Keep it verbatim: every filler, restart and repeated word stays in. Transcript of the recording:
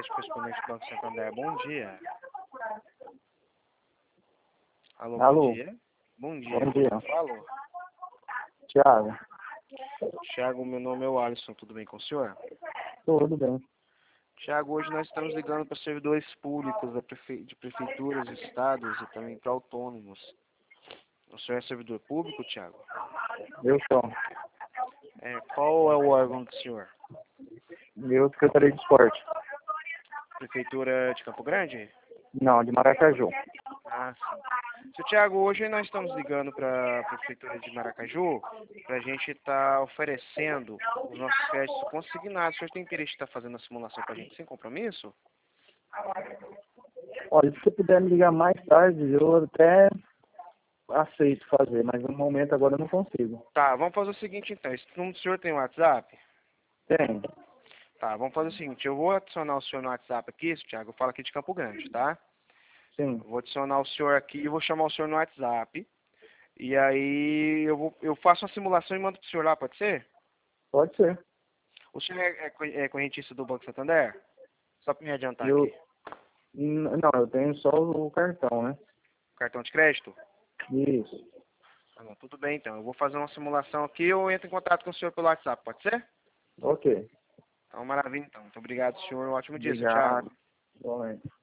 crédito correspondente ao Banco Santander. Bom dia. Alô, Alô. bom dia. Bom dia. Bom dia. Alô. Tiago. Tiago, meu nome é o Alisson, tudo bem com o senhor? Tudo bem. Tiago, hoje nós estamos ligando para servidores públicos da prefe... de prefeituras, estados e também para autônomos. O senhor é servidor público, Tiago? Eu sou. É, qual é o órgão do senhor? Eu, Secretaria de Esporte. Prefeitura de Campo Grande? Não, de Maracaju. Ah, sim. Seu Tiago, hoje nós estamos ligando para a Prefeitura de Maracaju para a gente estar tá oferecendo os nossos créditos consignados. O senhor tem interesse de estar tá fazendo a simulação para a gente sem compromisso? Olha, se você puder me ligar mais tarde, eu até aceito fazer, mas no momento agora eu não consigo. Tá, vamos fazer o seguinte então. Esse número do senhor tem WhatsApp? Tem. Tá, vamos fazer o seguinte. Eu vou adicionar o senhor no WhatsApp aqui, seu Tiago. Eu falo aqui de Campo Grande, tá? Sim. Eu vou adicionar o senhor aqui e vou chamar o senhor no WhatsApp. E aí eu, vou, eu faço uma simulação e mando pro senhor lá, pode ser? Pode ser. O senhor é, é, co- é correntista do Banco Santander? Só para me adiantar Eu... aqui. N- Não, eu tenho só o cartão, né? Cartão de crédito? Isso. Tá bom, tudo bem então. Eu vou fazer uma simulação aqui e eu entro em contato com o senhor pelo WhatsApp, pode ser? Ok. Então, maravilha então. Muito obrigado, senhor. Um ótimo dia, seu Thiago. Obrigado. Bom,